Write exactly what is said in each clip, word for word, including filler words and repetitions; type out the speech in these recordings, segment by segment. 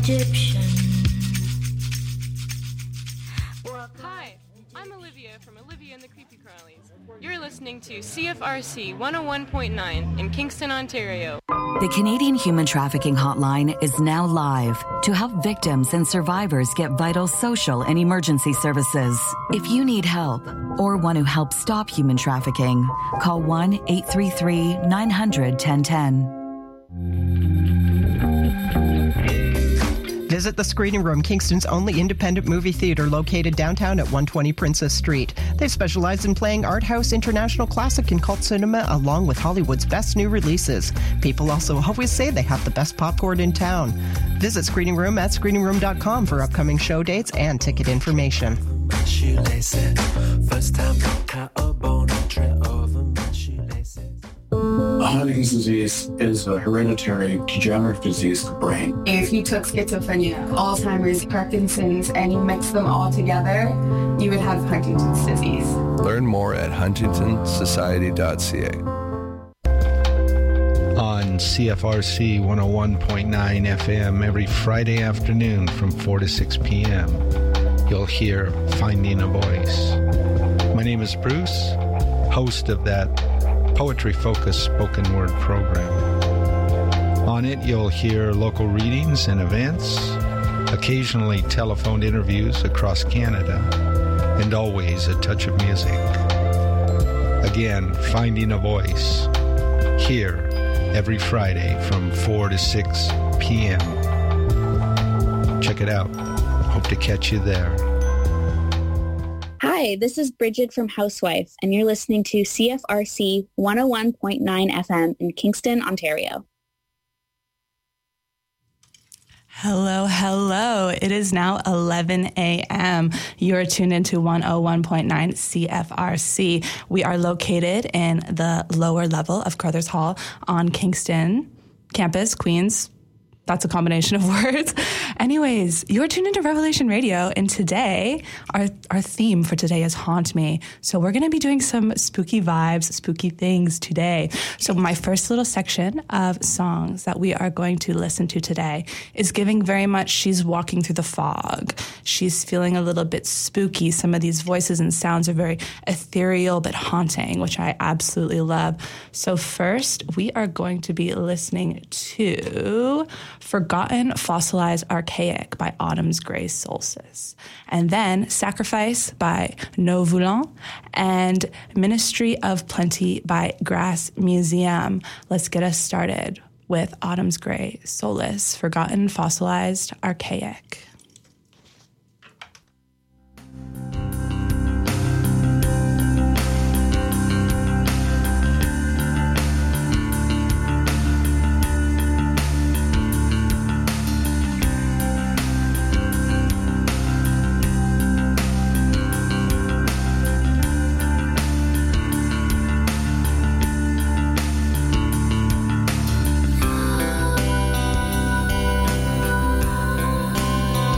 Egyptian. Hi, I'm Olivia from Olivia and the Creepy Crawlies. You're listening to C F R C one oh one point nine in Kingston, Ontario. The Canadian Human Trafficking Hotline is now live to help victims and survivors get vital social and emergency services. If you need help or want to help stop human trafficking, call one eight three three nine hundred ten ten. Visit the Screening Room, Kingston's only independent movie theater located downtown at one twenty Princess Street. They specialize in playing art house, international classic, and cult cinema, along with Hollywood's best new releases. People also always say they have the best popcorn in town. Visit Screening Room at screening room dot com for upcoming show dates and ticket information. Huntington's disease is a hereditary degenerative disease of the brain. If you took schizophrenia, Alzheimer's, Parkinson's, and you mix them all together, you would have Huntington's disease. Learn more at huntington society dot c a. On C F R C one oh one point nine F M every Friday afternoon from four to six p.m., you'll hear Finding a Voice. My name is Bruce, host of that poetry-focused spoken word program. On it, you'll hear local readings and events, occasionally telephoned interviews across Canada, and always a touch of music. Again, Finding a Voice, here every Friday from four to six p.m. Check it out. Hope to catch you there. Hi, this is Bridget from Housewife, and you're listening to C F R C one oh one point nine F M in Kingston, Ontario. Hello, hello. It is now eleven a.m. You're tuned into one oh one point nine C F R C. We are located in the lower level of Carruthers Hall on Kingston campus, Queens. That's a combination of words. Anyways, you're tuned into Revelation Radio, and today, our, our theme for today is Haunt Me. So we're going to be doing some spooky vibes, spooky things today. So my first little section of songs that we are going to listen to today is giving very much she's walking through the fog. She's feeling a little bit spooky. Some of these voices and sounds are very ethereal but haunting, which I absolutely love. So first, we are going to be listening to Forgotten, Fossilized, Archaic by Autumn's Grey Solstice. And then Sacrifice by No Voulons and Ministry of Plenty by Grass Museum. Let's get us started with Autumn's Grey Solstice, Forgotten, Fossilized, Archaic. Thank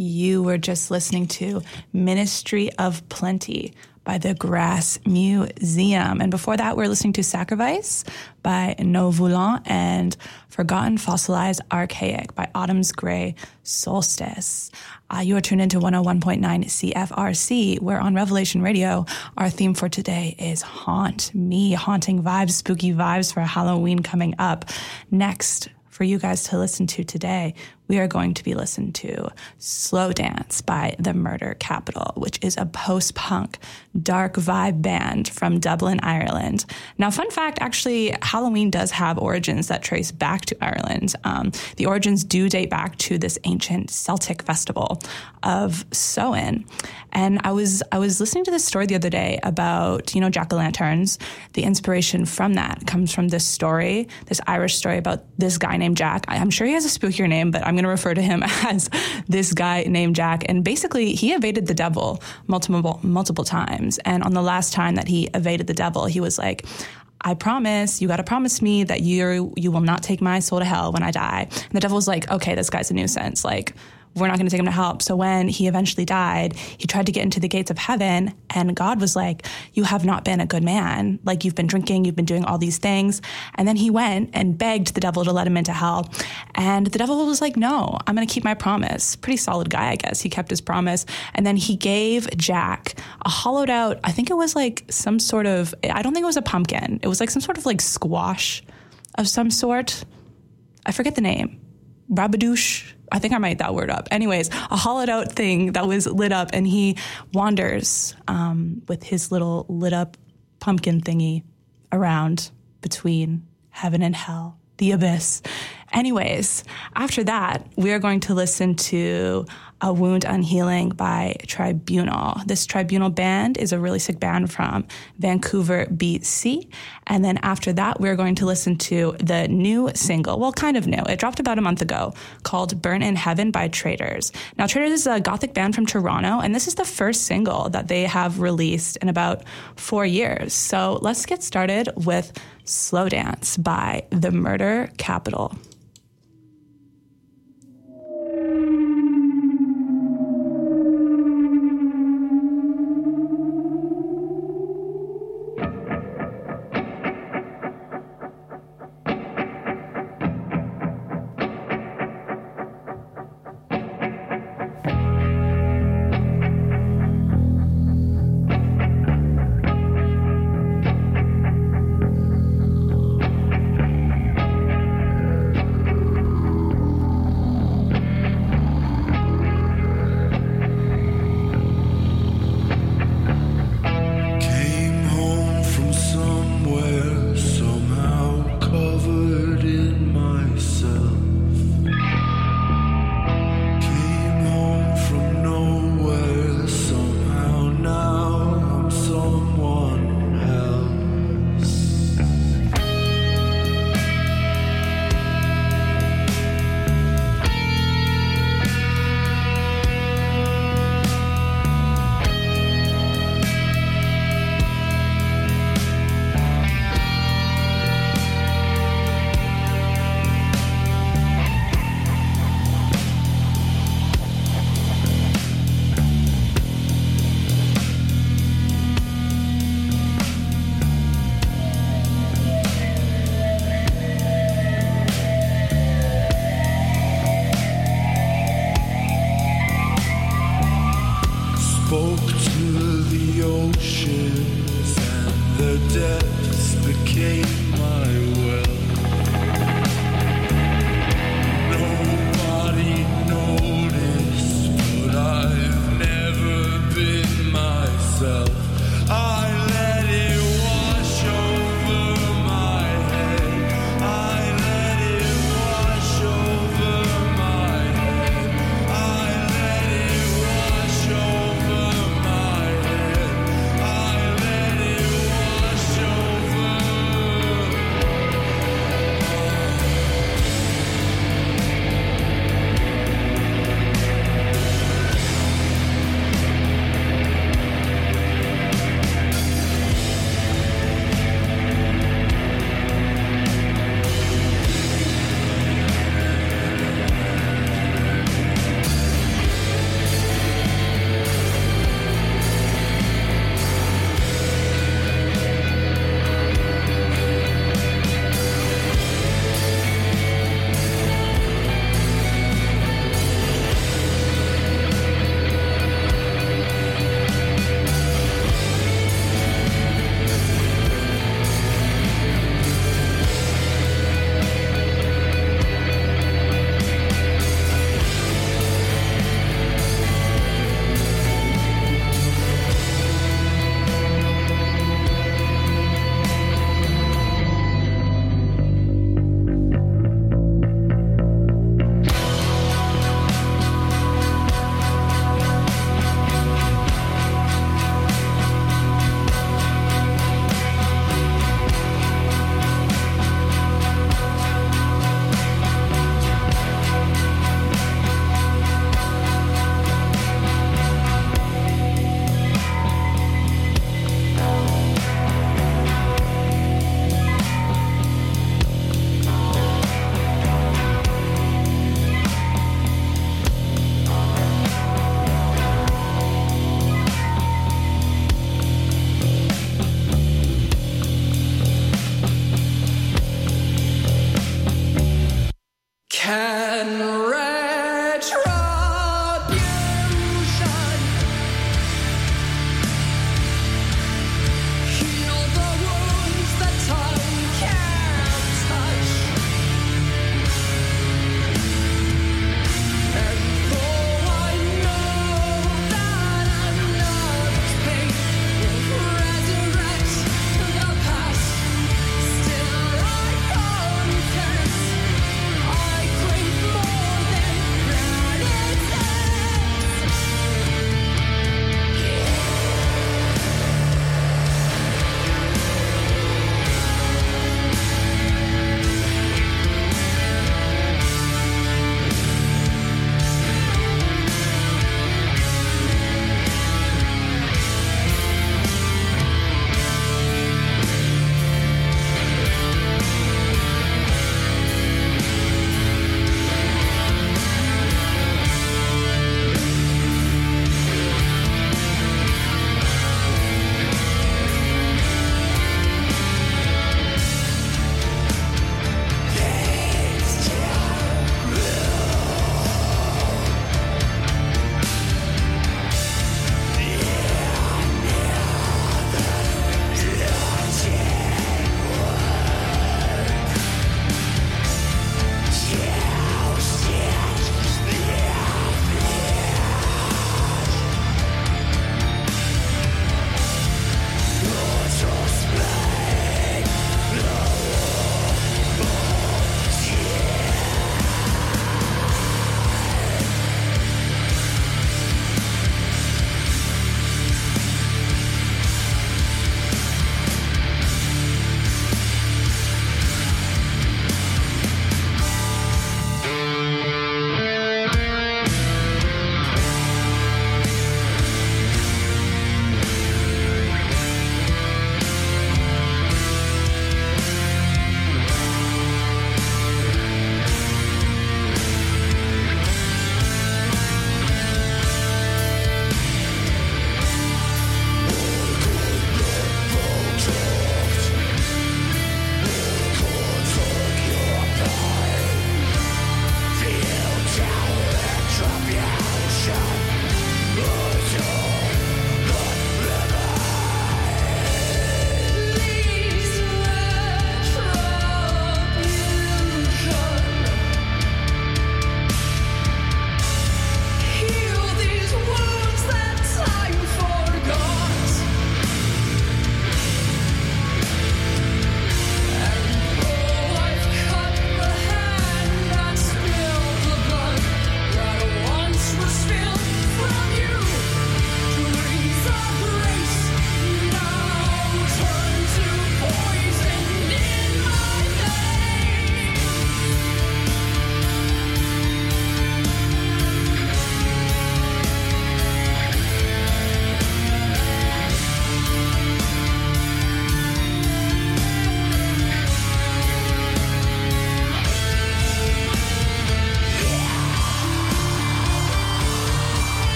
You were just listening to Ministry of Plenty by the Grass Museum. And before that, we we're listening to Sacrifice by Nous Voulons and Forgotten Fossilized Archaic by Autumn's Gray Solstice. Uh, you are tuned into one oh one point nine C F R C, where on Revelation Radio, our theme for today is Haunt Me, haunting vibes, spooky vibes for Halloween coming up. Next, for you guys to listen to today, we are going to be listening to Slow Dance by The Murder Capital, which is a post-punk dark vibe band from Dublin, Ireland. Now, fun fact, actually, Halloween does have origins that trace back to Ireland. Um, the origins do date back to this ancient Celtic festival of Samhain. And I was I was listening to this story the other day about, you know, jack-o'-lanterns. The inspiration from that comes from this story, this Irish story about this guy named Jack. I'm sure he has a spookier name, but I'm going to refer to him as this guy named Jack. And basically, he evaded the devil multiple multiple times. And on the last time that he evaded the devil, he was like, I promise, you got to promise me that you you will not take my soul to hell when I die. And the devil was like, okay, this guy's a nuisance. Like, we're not going to take him to hell. So when he eventually died, he tried to get into the gates of heaven, and God was like, you have not been a good man. Like, you've been drinking, you've been doing all these things. And then he went and begged the devil to let him into hell. And the devil was like, no, I'm going to keep my promise. Pretty solid guy, I guess. He kept his promise. And then he gave Jack a hollowed out, I think it was like some sort of, I don't think it was a pumpkin. It was like some sort of like squash of some sort. I forget the name. Rabadouche. I think I made that word up. Anyways, a hollowed out thing that was lit up, and he wanders um, with his little lit up pumpkin thingy around between heaven and hell, the abyss. Anyways, after that, we are going to listen to A Wound Unhealing by Tribunal. This Tribunal band is a really sick band from Vancouver, B C. And then after that, we're going to listen to the new single, well, kind of new. It dropped about a month ago, called Burn in Heaven by Traitors. Now, Traitors is a gothic band from Toronto, and this is the first single that they have released in about four years. So let's get started with Slow Dance by The Murder Capital. and retribution. Heal the wounds that time can't touch. And though I know that another's pain will resurrect the past, still I confess I crave more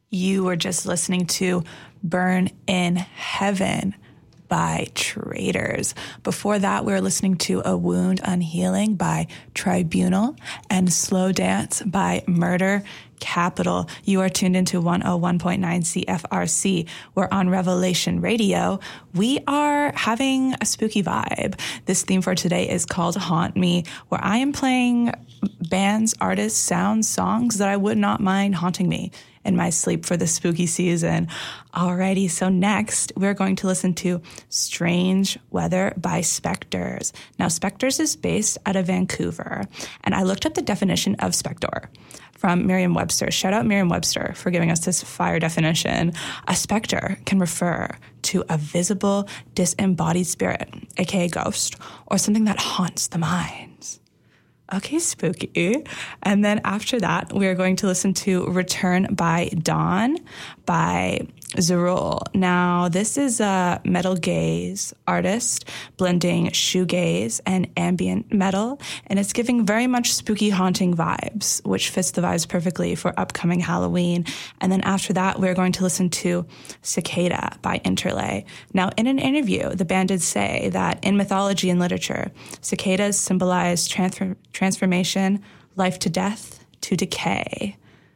You were just listening to Burn in Heaven by Traitors. Before that, we were listening to A Wound Unhealing by Tribunal and Slow Dance by Murder Capital. You are tuned into one oh one point nine C F R C. We're on Revelation Radio. We are having a spooky vibe. This theme for today is called Haunt Me, where I am playing bands, artists, sounds, songs that I would not mind haunting me in my sleep for the spooky season. Alrighty, so next we're going to listen to Strange Weather by Spectres. Now, Spectres is based out of Vancouver, and I looked up the definition of spectre from Merriam-Webster. Shout out Merriam-Webster for giving us this fire definition. A spectre can refer to a visible, disembodied spirit, aka ghost, or something that haunts the minds. Okay, spooky. And then after that, we are going to listen to Return by Dawn by Zerul. Now, this is a metal gaze artist blending shoegaze and ambient metal, and it's giving very much spooky, haunting vibes, which fits the vibes perfectly for upcoming Halloween. And then after that, we're going to listen to Cicada by Interlay. Now, in an interview, the band did say that in mythology and literature, cicadas symbolize transfer- transformation, life to death, to decay.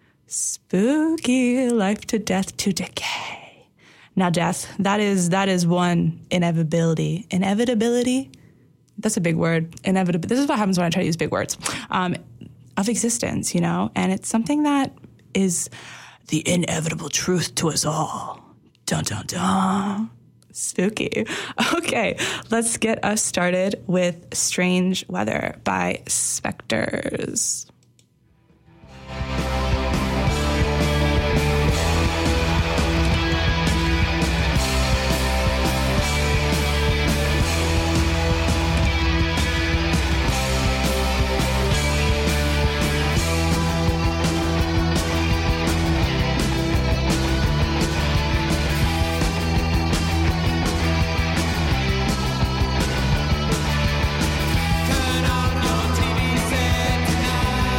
Spooky, life to death to decay. Now, death, that is that is one inevitability. Inevitability? That's a big word. Inevitability. This is what happens when I try to use big words. Um, of existence, you know? And it's something that is the inevitable truth to us all. Dun, dun, dun. Spooky. Okay, let's get us started with Strange Weather by Spectres. Turn on your T V set tonight.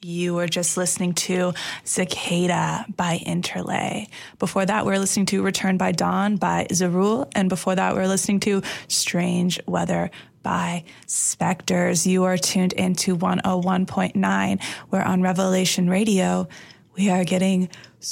You were just listening to Cicada by Interlay. Before that, we were listening to Return by Dawn by Zerul. And before that, we were listening to Strange Weather by Spectres. You are tuned into one oh one point nine, where on Revelation Radio, we are getting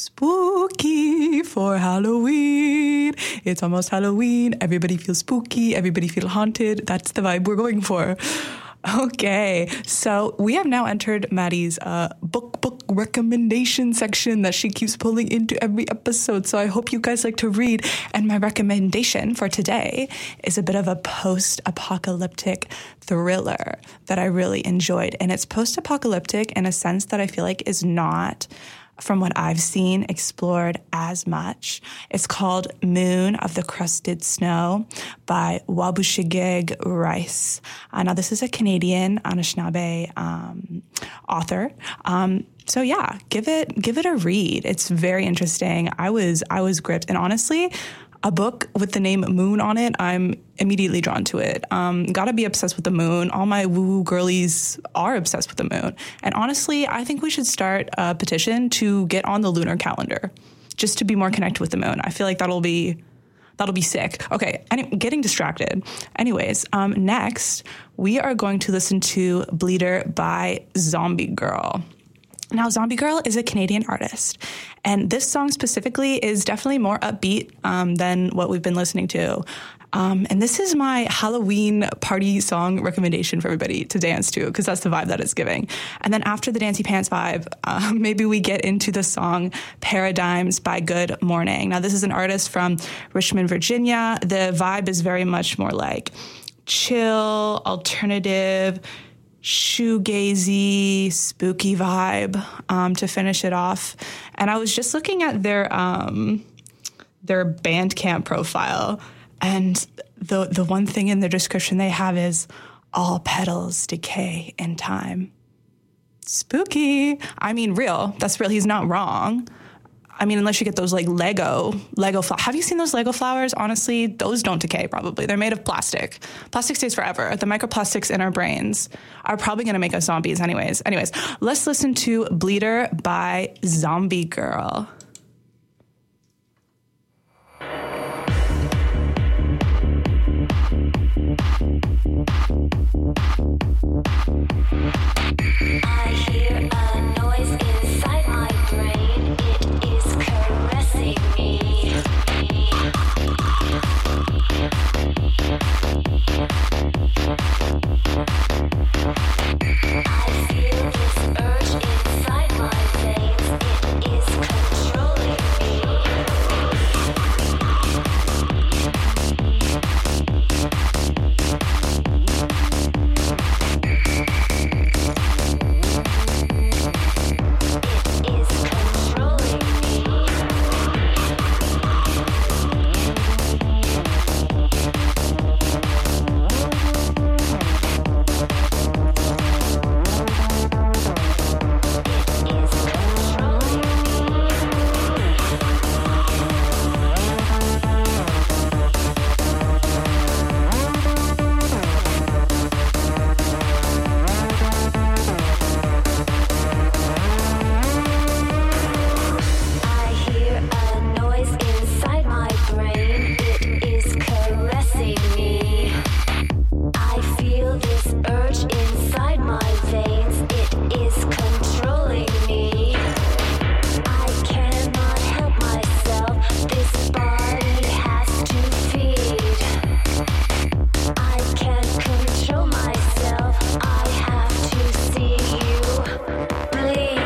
spooky for Halloween. It's almost Halloween. Everybody feels spooky. Everybody feels haunted. That's the vibe we're going for. Okay, so we have now entered Maddie's uh, book book recommendation section that she keeps pulling into every episode. So I hope you guys like to read. And my recommendation for today is a bit of a post-apocalyptic thriller that I really enjoyed. And it's post-apocalyptic in a sense that I feel like is not, from what I've seen, explored as much. It's called Moon of the Crusted Snow by Wabushigig Rice. Uh, now, this is a Canadian Anishinaabe um, author. Um, so yeah, give it give it a read. It's very interesting. I was I was gripped, and honestly, a book with the name Moon on it, I'm immediately drawn to it. Um, gotta be obsessed with the moon. All my woo girlies are obsessed with the moon. And honestly, I think we should start a petition to get on the lunar calendar just to be more connected with the moon. I feel like that'll be that'll be sick. Okay, any, getting distracted. Anyways, um, next, we are going to listen to Bleeder by Zombie Girl. Now, Zombie Girl is a Canadian artist, and this song specifically is definitely more upbeat um, than what we've been listening to. Um, and this is my Halloween party song recommendation for everybody to dance to, because that's the vibe that it's giving. And then after the Dancy Pants vibe, uh, maybe we get into the song Paradigms by Good Morning. Now, this is an artist from Richmond, Virginia. The vibe is very much more like chill, alternative, shoegazy, spooky vibe um, to finish it off. And I was just looking at their um, their Bandcamp profile, and the the one thing in the description they have is all petals decay in time. Spooky. I mean, real. That's real. He's not wrong. I mean, unless you get those like Lego, Lego flowers. Have you seen those Lego flowers? Honestly, those don't decay probably. They're made of plastic. Plastic stays forever. The microplastics in our brains are probably going to make us zombies anyways. Anyways, let's listen to Bleeder by Zombie Girl. I hear a noise inside my brain. It is caressing me. I feel this urge inside my veins. It is controlling me. I cannot help myself. This body has to feed. I can't control myself. I have to see you bleed.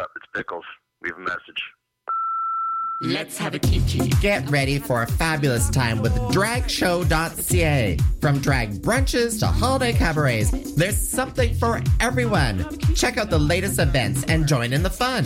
up? It's Pickles. Leave a message. Let's have a kiki. Get ready for a fabulous time with drag show dot c a. From drag brunches to holiday cabarets, there's something for everyone. Check out the latest events and join in the fun.